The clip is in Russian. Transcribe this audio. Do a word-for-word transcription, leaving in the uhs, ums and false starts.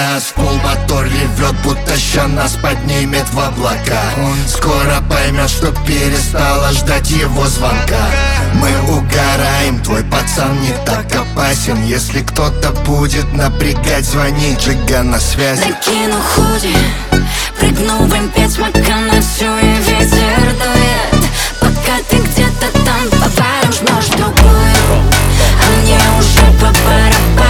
сейчас в пол мотор ревет, будто ща нас поднимет в облака. Он скоро поймет, что перестала ждать его звонка. Мы угораем, твой пацан не так опасен. Если кто-то будет напрягать, звони, Джиган на связи. Накину худи, прыгну в эм пять, смока на всю и ветер дует. Пока ты где-то там, поворожь, может, другую, а мне уже по барабану.